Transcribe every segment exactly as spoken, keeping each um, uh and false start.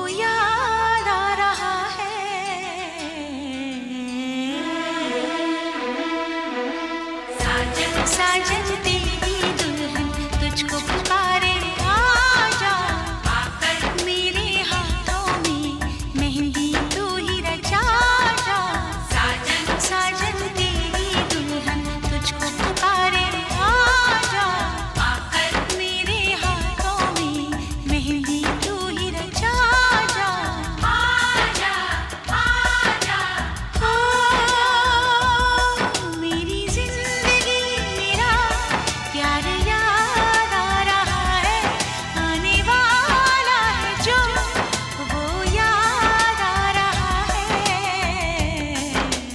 याद आ रहा है। साजन साजन तेरी दुल्हन तुझको पुकारे, आजा आकर मेरे हाथों में मेहंदी तू ही रचा जा। साजन साजन तेरी दुल्हन तुझको पुकारे, आजा आकर मेरे हाथों में मेहंदी तू ही रचा जा। आजा आजा ओ मेरी जिंदगी मेरा प्यार याद आ रहा है। आने वाला है जो वो याद आ रहा है।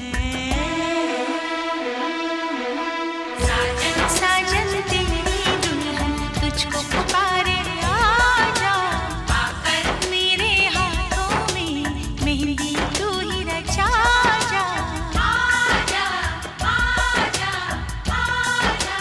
साजन साजन तेरी दुल्हन तुझको पुकारे, आजा आकर मेरे हाथों में मेहंदी तू ही रचा जा। आजा आजा आजा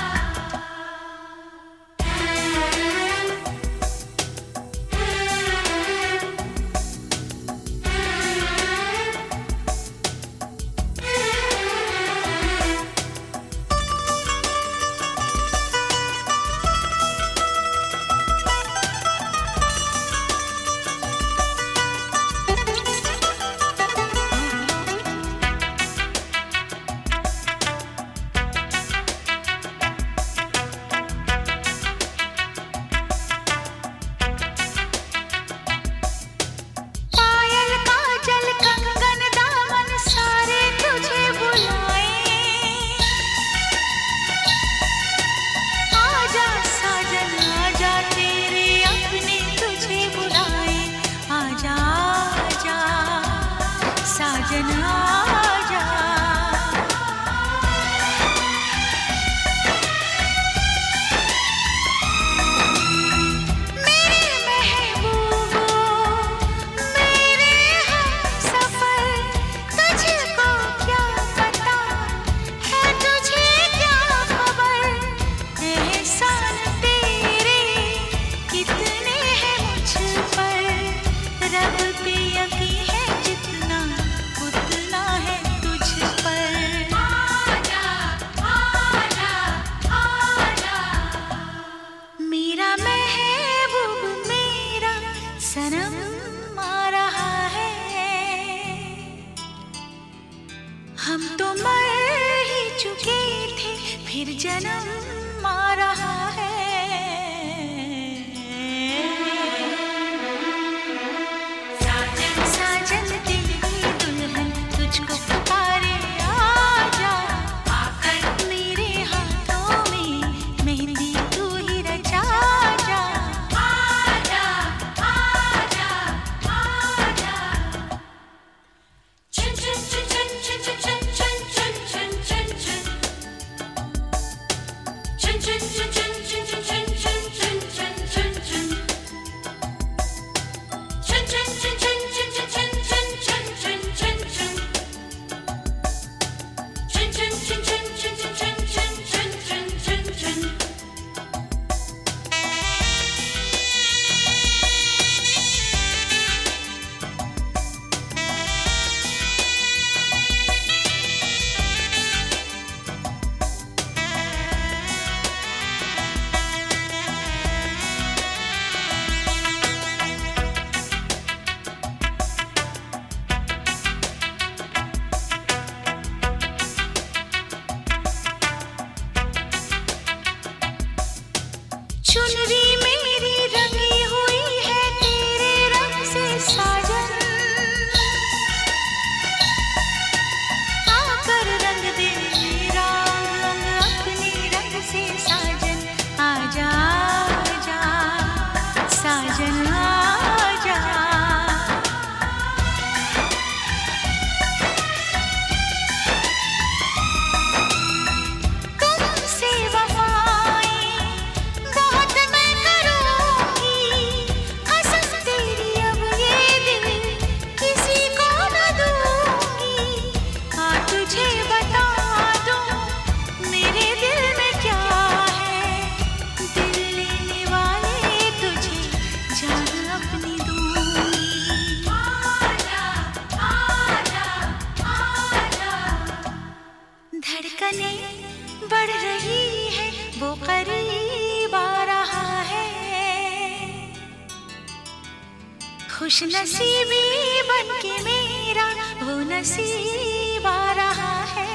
पायल काजल कंगन दामन सारे तुझे बुलाए। आजा साजन आजा तेरे अपने तुझे बुलाए। आजा आजा साजन आजा। मेरे महबूबो मेरे हमसफर, तुझको क्या पता है तुझे क्या खबर। एहसान तेरे कितने हैं मुझ पर, रब पे यकीन है जितना उतना है तुझ पर। आजा आजा आजा मेरा महबूब मेरा सनम आ रहा है। हम तो मर ही चुके थे फिर जन्म आ रहा है। साजन साजन तेरी दुल्हन तुझको पुकारे, आजा आकर मेरे हाथों में मेहंदी तू ही रचा जा। आजा आजा आजा चुन चुन चुन चुन चुन चुन चुन चुन चुन चुन चुन चुन चुन चुन तुमसे वफाएं बहुत मैंने खुश नसीबी बन के मेरा वो नसीब आ रहा है।